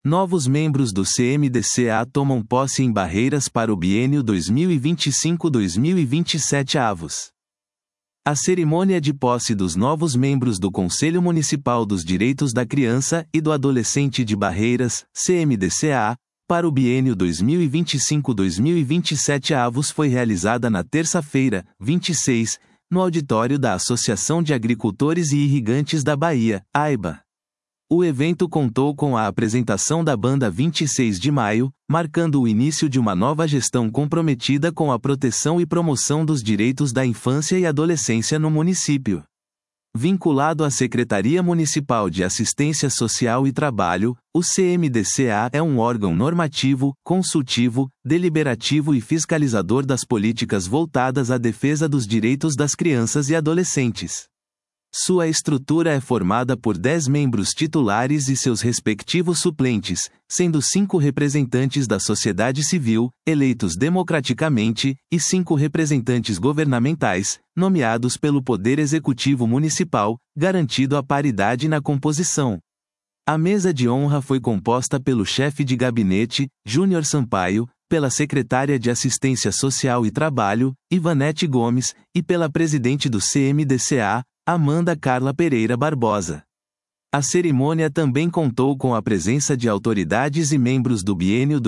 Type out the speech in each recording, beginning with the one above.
Novos membros do CMDCA tomam posse em Barreiras para o biênio 2025-2027 avos. A cerimônia de posse dos novos membros do Conselho Municipal dos Direitos da Criança e do Adolescente de Barreiras, CMDCA, para o biênio 2025-2027 avos foi realizada na terça-feira, 26, no auditório da Associação de Agricultores e Irrigantes da Bahia, AIBA. O evento contou com a apresentação da banda 26 de Maio, marcando o início de uma nova gestão comprometida com a proteção e promoção dos direitos da infância e adolescência no município. Vinculado à Secretaria Municipal de Assistência Social e Trabalho, o CMDCA é um órgão normativo, consultivo, deliberativo e fiscalizador das políticas voltadas à defesa dos direitos das crianças e adolescentes. Sua estrutura é formada por 10 membros titulares e seus respectivos suplentes, sendo 5 representantes da sociedade civil, eleitos democraticamente, e 5 representantes governamentais, nomeados pelo Poder Executivo Municipal, garantido a paridade na composição. A mesa de honra foi composta pelo chefe de gabinete, Júnior Sampaio, pela secretária de Assistência Social e Trabalho, Ivanete Gomes, e pela presidente do CMDCA, Amanda Carla Pereira Barbosa. A cerimônia também contou com a presença de autoridades e membros do biênio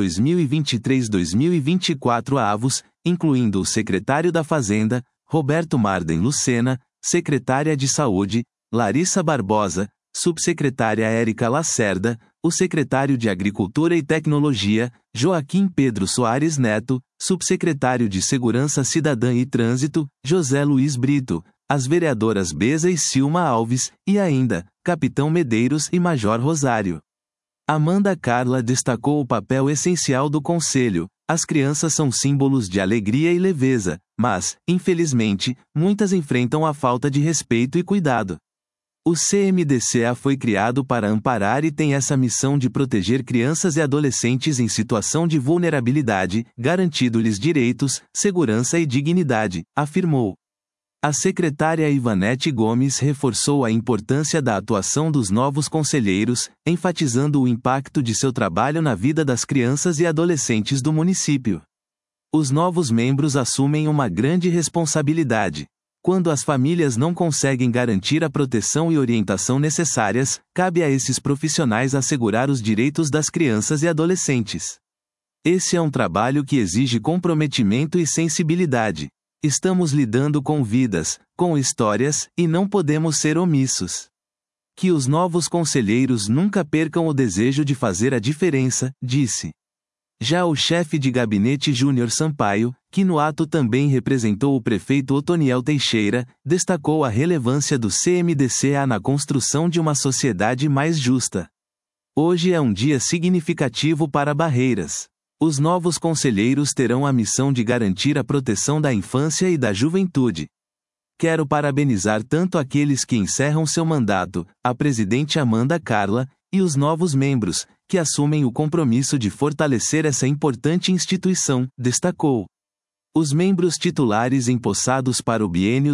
2023-2024 avos, incluindo o secretário da Fazenda, Roberto Marden Lucena, secretária de Saúde, Larissa Barbosa, subsecretária Érica Lacerda, o secretário de Agricultura e Tecnologia, Joaquim Pedro Soares Neto, subsecretário de Segurança Cidadã e Trânsito, José Luiz Brito, as vereadoras Beza e Silma Alves, e ainda, Capitão Medeiros e Major Rosário. Amanda Carla destacou o papel essencial do Conselho. As crianças são símbolos de alegria e leveza, mas, infelizmente, muitas enfrentam a falta de respeito e cuidado. O CMDCA foi criado para amparar e tem essa missão de proteger crianças e adolescentes em situação de vulnerabilidade, garantindo-lhes direitos, segurança e dignidade, afirmou. A secretária Ivanete Gomes reforçou a importância da atuação dos novos conselheiros, enfatizando o impacto de seu trabalho na vida das crianças e adolescentes do município. Os novos membros assumem uma grande responsabilidade. Quando as famílias não conseguem garantir a proteção e orientação necessárias, cabe a esses profissionais assegurar os direitos das crianças e adolescentes. Esse é um trabalho que exige comprometimento e sensibilidade. Estamos lidando com vidas, com histórias, e não podemos ser omissos. Que os novos conselheiros nunca percam o desejo de fazer a diferença, disse. Já o chefe de gabinete Júnior Sampaio, que no ato também representou o prefeito Otoniel Teixeira, destacou a relevância do CMDCA na construção de uma sociedade mais justa. Hoje é um dia significativo para Barreiras. Os novos conselheiros terão a missão de garantir a proteção da infância e da juventude. Quero parabenizar tanto aqueles que encerram seu mandato, a presidente Amanda Carla, e os novos membros, que assumem o compromisso de fortalecer essa importante instituição, destacou. Os membros titulares empossados para o biênio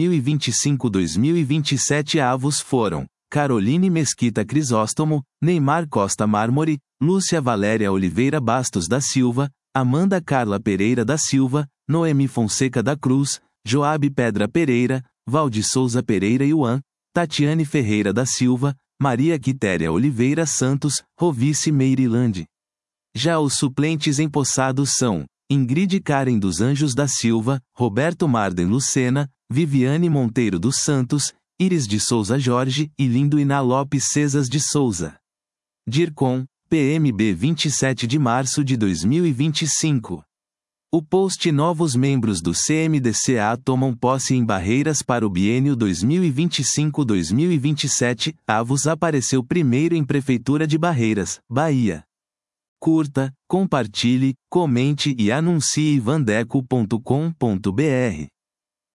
2025-2027 avos foram Caroline Mesquita Crisóstomo, Neymar Costa Mármore, Lúcia Valéria Oliveira Bastos da Silva, Amanda Carla Pereira da Silva, Noemi Fonseca da Cruz, Joabe Pedra Pereira, Valde Souza Pereira Yuan, Tatiane Ferreira da Silva, Maria Quitéria Oliveira Santos, Rovice Meirilande. Já os suplentes empossados são Ingrid Karen dos Anjos da Silva, Roberto Marden Lucena, Viviane Monteiro dos Santos, Iris de Souza Jorge e Lindo Iná Lopes Cesas de Souza. DIRCOM, PMB 27 de março de 2025. O post Novos membros do CMDCA tomam posse em Barreiras para o biênio 2025-2027, avos apareceu primeiro em Prefeitura de Barreiras, Bahia. Curta, compartilhe, comente e anuncie vandeco.com.br.